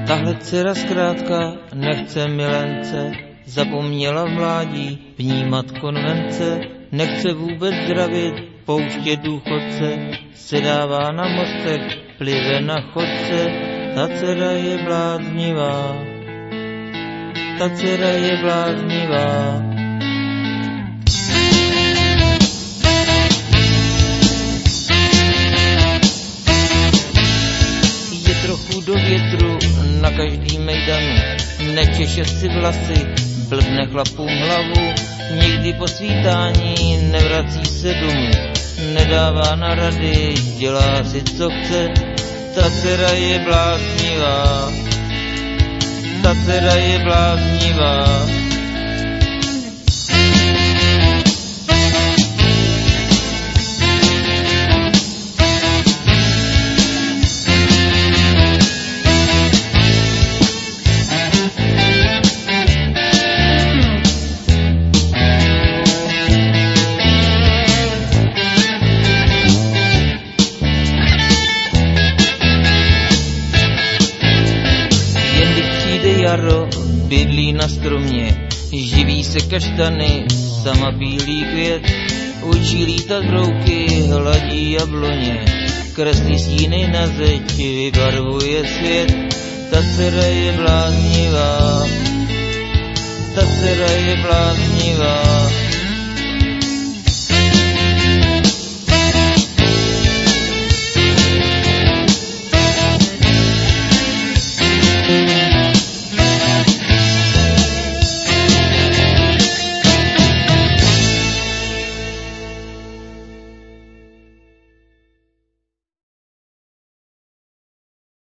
Tahle dcera zkrátka nechce milence, zapomněla v mládí vnímat konvence, nechce vůbec zdravit, pouštět důchodce, sedává na mostech, plive na chodce, ta dcera je bláznivá, ta dcera je bláznivá. Je trochu do větru na každý mejdanu, nečeše si vlasy, blbne chlapům hlavu, nikdy po svítání nevrací se domů, nedává na rady, dělá si co chce, ta dcera je bláznivá, ta dcera je bláznivá. Jaro bydlí na stromě, živí se kaštany, sama bílý květ, učí lítat brouky, hladí jabloně, kreslí stíny na zeď, vybarvuje svět, ta dcera je bláznivá, ta dcera je bláznivá.